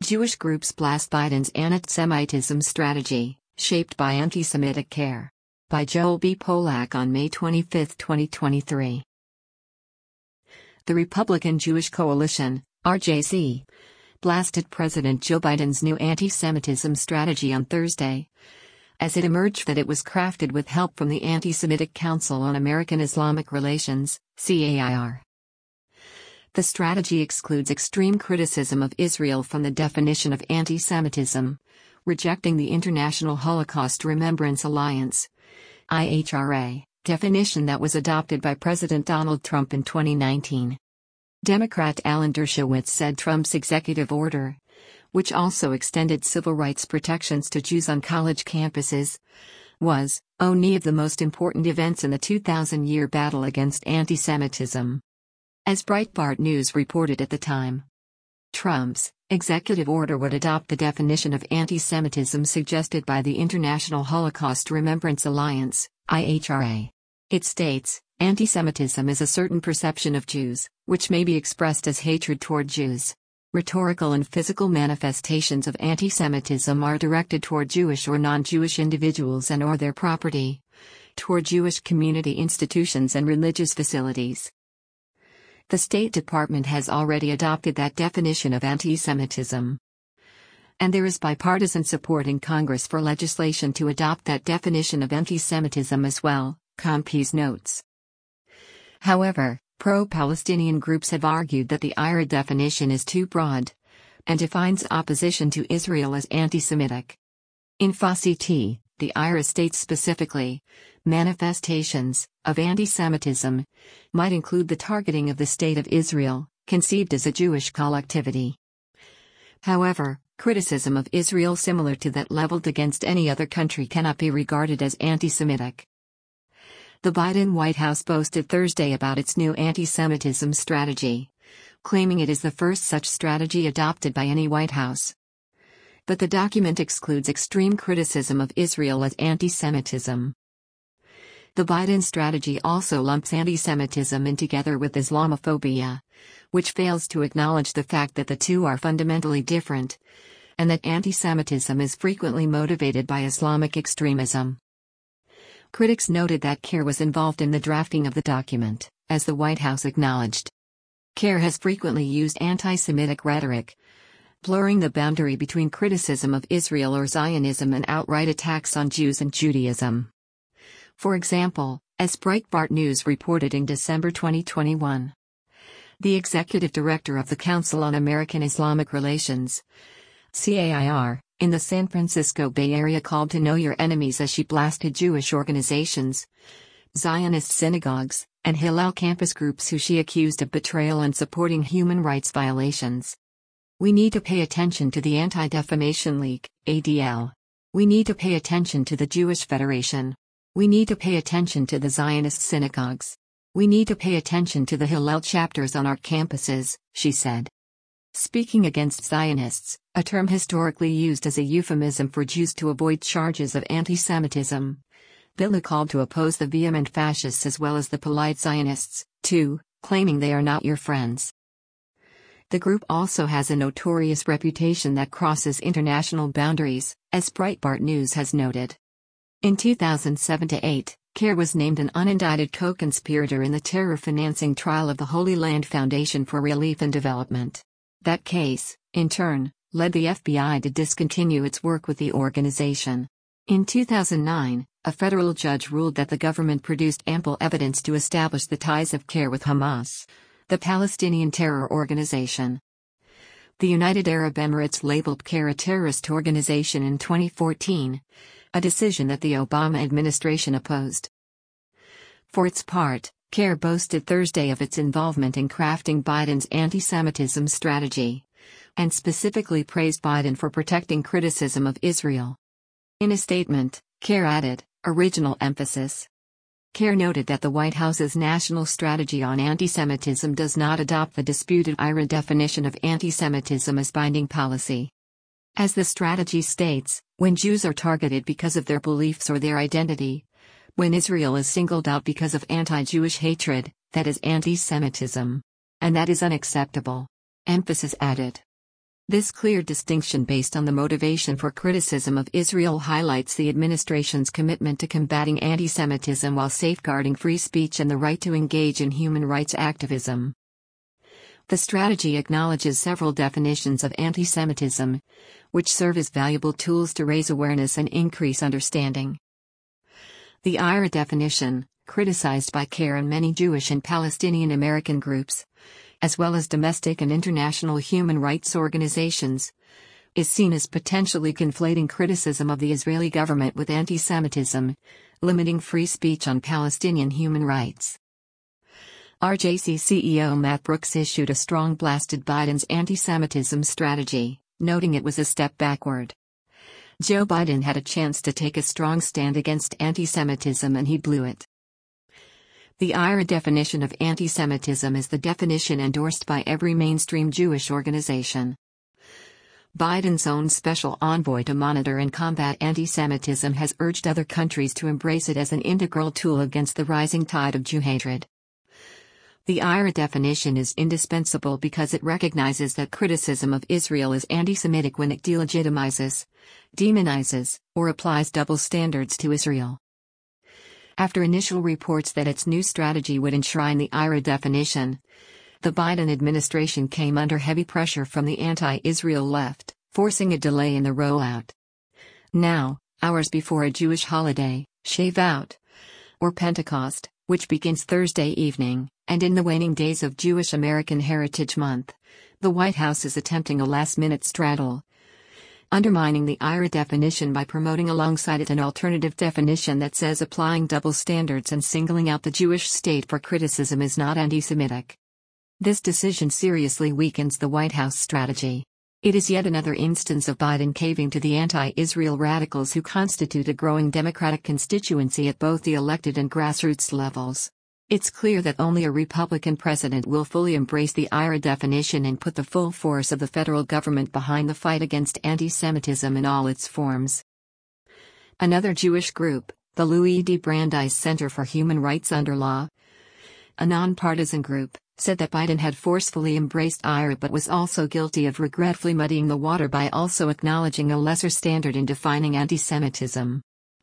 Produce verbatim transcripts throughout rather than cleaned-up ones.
Jewish groups blast Biden's anti-Semitism strategy, shaped by anti-Semitic care. By Joel B. Polak on May twenty-fifth, twenty twenty-three. The Republican Jewish Coalition, R J C, blasted President Joe Biden's new anti-Semitism strategy on Thursday, as it emerged that it was crafted with help from the Anti-Semitic Council on American-Islamic Relations, C A I R. The strategy excludes extreme criticism of Israel from the definition of anti-Semitism, rejecting the International Holocaust Remembrance Alliance, I H R A, definition that was adopted by President Donald Trump in twenty nineteen. Democrat Alan Dershowitz said Trump's executive order, which also extended civil rights protections to Jews on college campuses, was one of the most important events in the two thousand year battle against anti-Semitism. As Breitbart News reported at the time, Trump's executive order would adopt the definition of anti-Semitism suggested by the International Holocaust Remembrance Alliance, I H R A. It states, anti-Semitism is a certain perception of Jews, which may be expressed as hatred toward Jews. Rhetorical and physical manifestations of anti-Semitism are directed toward Jewish or non-Jewish individuals and or their property, toward Jewish community institutions and religious facilities. The State Department has already adopted that definition of anti-Semitism. And there is bipartisan support in Congress for legislation to adopt that definition of anti-Semitism as well, ComPease notes. However, pro-Palestinian groups have argued that the I R A definition is too broad and defines opposition to Israel as anti-Semitic. In F A C T, the I R A states specifically, manifestations of anti-Semitism might include the targeting of the State of Israel, conceived as a Jewish collectivity. However, criticism of Israel similar to that leveled against any other country cannot be regarded as anti-Semitic. The Biden White House boasted Thursday about its new anti-Semitism strategy, claiming it is the first such strategy adopted by any White House. But the document excludes extreme criticism of Israel as anti-Semitism. The Biden strategy also lumps anti-Semitism in together with Islamophobia, which fails to acknowledge the fact that the two are fundamentally different, and that anti-Semitism is frequently motivated by Islamic extremism. Critics noted that CAIR was involved in the drafting of the document, as the White House acknowledged. CAIR has frequently used anti-Semitic rhetoric, blurring the boundary between criticism of Israel or Zionism and outright attacks on Jews and Judaism. For example, as Breitbart News reported in December twenty twenty-one, the executive director of the Council on American Islamic Relations, C A I R, in the San Francisco Bay Area called to know your enemies as she blasted Jewish organizations, Zionist synagogues, and Hillel campus groups who she accused of betrayal and supporting human rights violations. We need to pay attention to the Anti-Defamation League, A D L. We need to pay attention to the Jewish Federation. We need to pay attention to the Zionist synagogues. We need to pay attention to the Hillel chapters on our campuses, she said. Speaking against Zionists, a term historically used as a euphemism for Jews to avoid charges of anti-Semitism, Villa called to oppose the vehement fascists as well as the polite Zionists, too, claiming they are not your friends. The group also has a notorious reputation that crosses international boundaries, as Breitbart News has noted. In two thousand seven to eight, CAIR was named an unindicted co-conspirator in the terror financing trial of the Holy Land Foundation for Relief and Development. That case, in turn, led the F B I to discontinue its work with the organization. In two thousand nine, a federal judge ruled that the government produced ample evidence to establish the ties of CAIR with Hamas, the Palestinian terror organization. The United Arab Emirates labeled CAIR a terrorist organization in twenty fourteen, a decision that the Obama administration opposed. For its part, CAIR boasted Thursday of its involvement in crafting Biden's anti-Semitism strategy, and specifically praised Biden for protecting criticism of Israel. In a statement, CAIR added, original emphasis. CAIR noted that the White House's national strategy on anti-Semitism does not adopt the disputed I R A definition of anti-Semitism as binding policy. As the strategy states, when Jews are targeted because of their beliefs or their identity, when Israel is singled out because of anti-Jewish hatred, that is anti-Semitism. And that is unacceptable. Emphasis added. This clear distinction based on the motivation for criticism of Israel highlights the administration's commitment to combating anti-Semitism while safeguarding free speech and the right to engage in human rights activism. The strategy acknowledges several definitions of anti-Semitism, which serve as valuable tools to raise awareness and increase understanding. The I R A definition, criticized by CARE and many Jewish and Palestinian American groups, as well as domestic and international human rights organizations, is seen as potentially conflating criticism of the Israeli government with anti-Semitism, limiting free speech on Palestinian human rights. R J C C E O Matt Brooks issued a strong blast at Biden's anti-Semitism strategy, noting it was a step backward. Joe Biden had a chance to take a strong stand against anti-Semitism and he blew it. The I R A definition of anti-Semitism is the definition endorsed by every mainstream Jewish organization. Biden's own special envoy to monitor and combat anti-Semitism has urged other countries to embrace it as an integral tool against the rising tide of Jew hatred. The I R A definition is indispensable because it recognizes that criticism of Israel is anti-Semitic when it delegitimizes, demonizes, or applies double standards to Israel. After initial reports that its new strategy would enshrine the I R A definition, the Biden administration came under heavy pressure from the anti-Israel left, forcing a delay in the rollout. Now, hours before a Jewish holiday, Shavuot, or Pentecost, which begins Thursday evening, and in the waning days of Jewish American Heritage Month, the White House is attempting a last-minute straddle, undermining the I R A definition by promoting alongside it an alternative definition that says applying double standards and singling out the Jewish state for criticism is not anti-Semitic. This decision seriously weakens the White House strategy. It is yet another instance of Biden caving to the anti-Israel radicals who constitute a growing Democratic constituency at both the elected and grassroots levels. It's clear that only a Republican president will fully embrace the I R A definition and put the full force of the federal government behind the fight against anti-Semitism in all its forms. Another Jewish group, the Louis D. Brandeis Center for Human Rights Under Law, a nonpartisan group, said that Biden had forcefully embraced I R A but was also guilty of regretfully muddying the water by also acknowledging a lesser standard in defining anti-Semitism.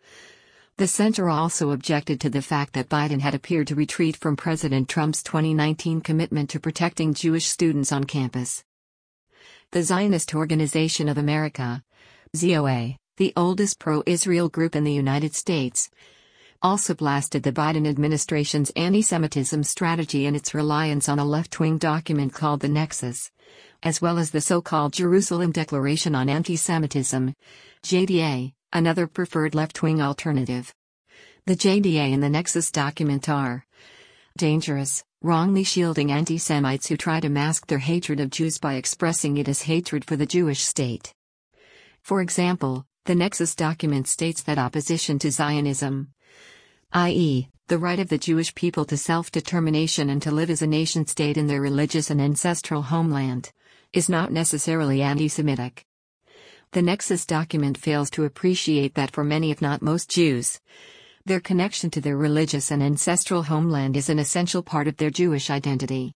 The center also objected to the fact that Biden had appeared to retreat from President Trump's twenty nineteen commitment to protecting Jewish students on campus. The Zionist Organization of America, Z O A, the oldest pro-Israel group in the United States, also blasted the Biden administration's anti-Semitism strategy and its reliance on a left-wing document called the Nexus, as well as the so-called Jerusalem Declaration on Anti-Semitism, J D A, another preferred left-wing alternative. The J D A and the Nexus document are dangerous, wrongly shielding anti-Semites who try to mask their hatred of Jews by expressing it as hatred for the Jewish state. For example, the Nexus document states that opposition to Zionism, that is, the right of the Jewish people to self-determination and to live as a nation-state in their religious and ancestral homeland, is not necessarily anti-Semitic. The Nexus document fails to appreciate that for many if not most Jews, their connection to their religious and ancestral homeland is an essential part of their Jewish identity.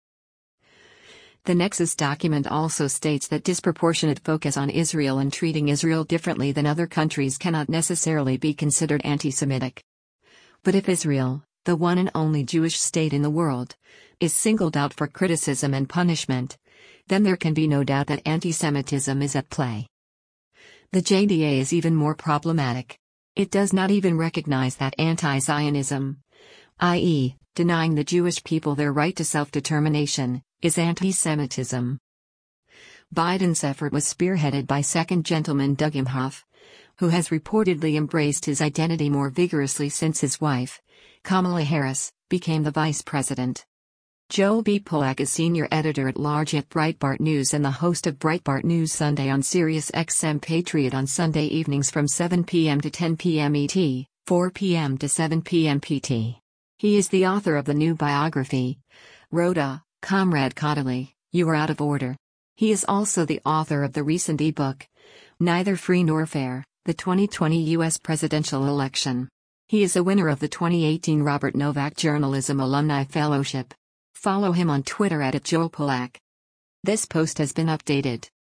The Nexus document also states that disproportionate focus on Israel and treating Israel differently than other countries cannot necessarily be considered anti-Semitic. But if Israel, the one and only Jewish state in the world, is singled out for criticism and punishment, then there can be no doubt that anti-Semitism is at play. The J D A is even more problematic. It does not even recognize that anti-Zionism, that is, denying the Jewish people their right to self-determination, is anti-Semitism. Biden's effort was spearheaded by Second Gentleman Doug Emhoff, who has reportedly embraced his identity more vigorously since his wife, Kamala Harris, became the vice president. Joel B. Pollack is senior editor-at-large at Breitbart News and the host of Breitbart News Sunday on Sirius X M Patriot on Sunday evenings from seven p m to ten p m E T, four p m to seven p m P T. He is the author of the new biography, Rhoda, Comrade Caudalie, You Are Out of Order. He is also the author of the recent e-book, Neither Free Nor Fair, the twenty twenty U S Presidential Election. He is a winner of the twenty eighteen Robert Novak Journalism Alumni Fellowship. Follow him on Twitter at Joel Pollack. This post has been updated.